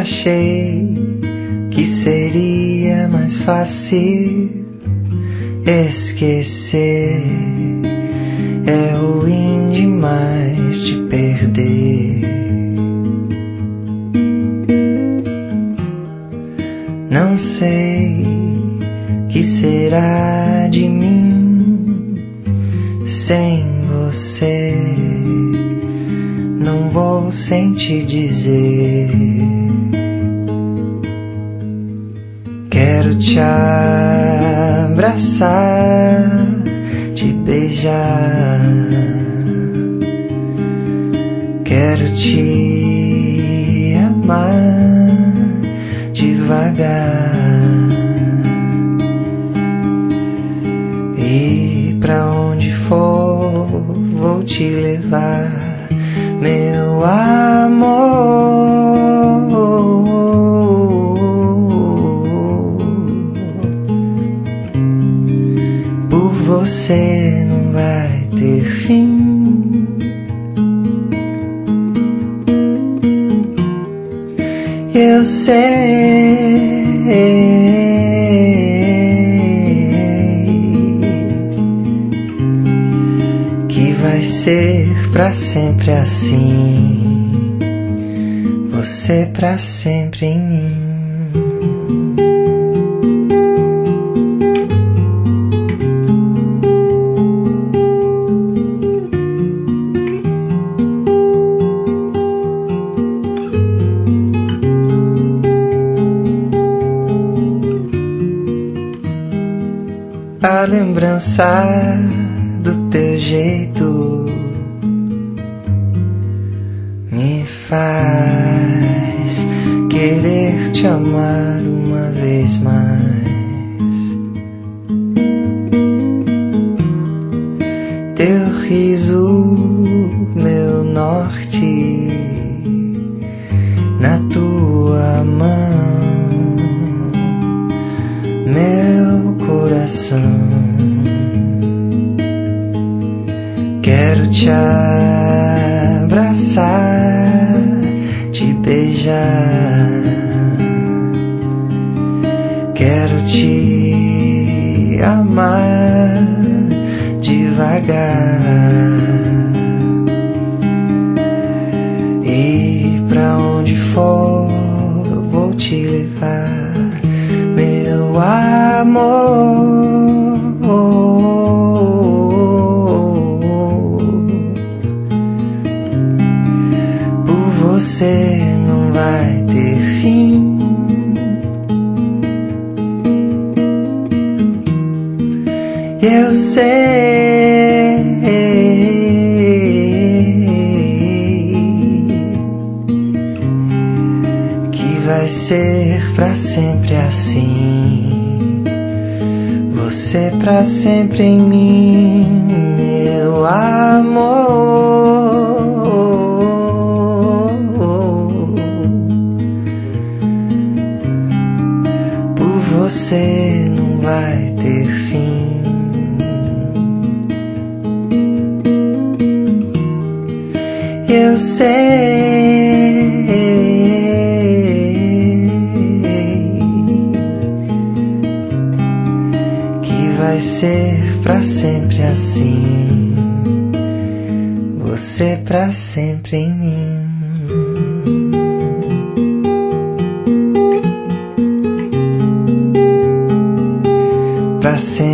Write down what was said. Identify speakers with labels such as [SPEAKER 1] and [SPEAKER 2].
[SPEAKER 1] achei que seria mais fácil esquecer. É ruim demais te perder. Não sei que será de mim sem você. Não vou sem te dizer. Quero te abraçar, te beijar. Quero te amar devagar. E pra onde for vou te levar, meu amor. Por você não vai ter fim. Eu sei que vai ser pra sempre assim, você pra sempre em mim. A lembrança do teu jeito me faz querer te amar uma vez mais. Teu riso, meu norte, na tua mão, meu coração. Quero te abraçar, te beijar. Quero te amar devagar. E pra onde for vou te levar, meu amor. Por você não vai ter fim. Eu sei que vai ser pra sempre assim, você pra sempre em mim, meu amor. Por você não vai ter fim. Eu sei que vai ser pra sempre assim, você pra sempre em mim. Pra sempre.